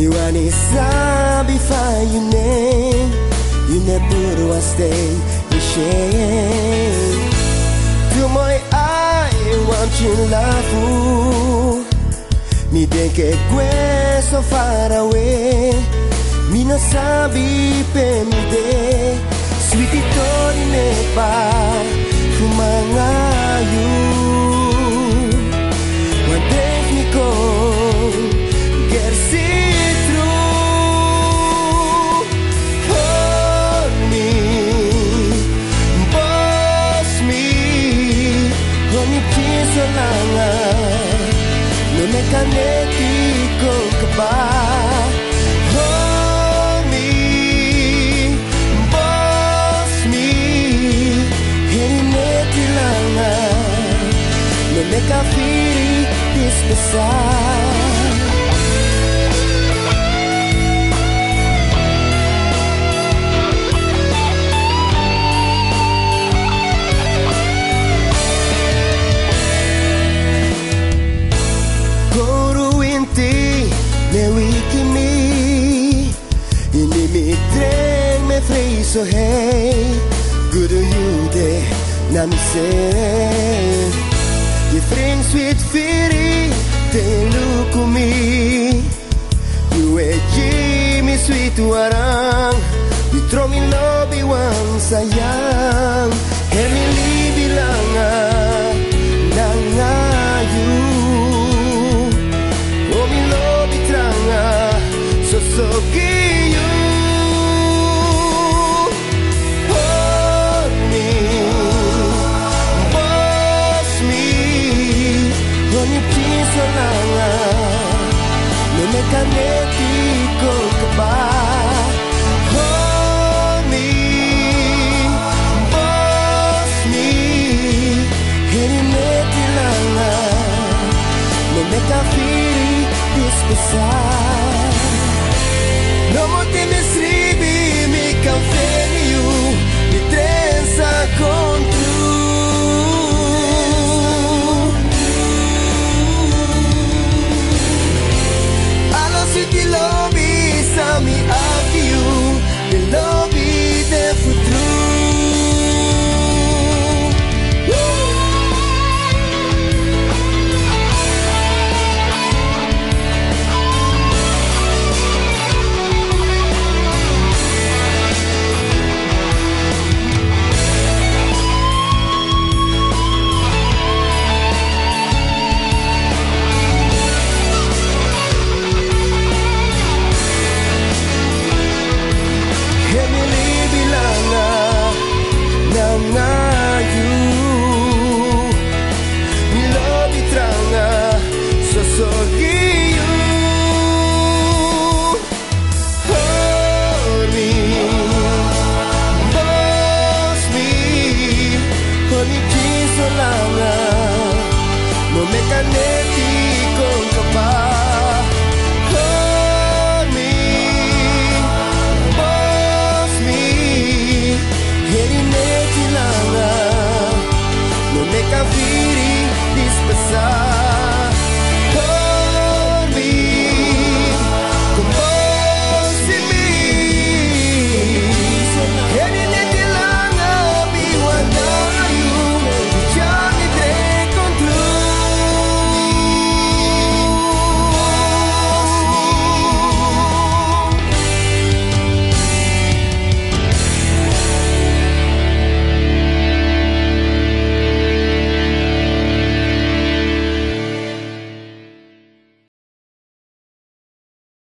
Wani sabi fa yune puro stay shame. To my I want you love. Mi denke que so far away. Mi no sabi pe mi de. Sweetie tori ne pa fumangayu. One day me ko get see through. Hold me, boss me. Honey kiss alanga. No me caneti con kaba. Hold me, boss me. Hey neti langa. No me kafiri dispensar. So hey, good to you day, nami say. Your friends with fairy, they look at me. You and Jimmy sweet warang, you throw me love one sayang. Emily bilanga, nanga you. Oh me love tranga, so give you. Caneti con kaba.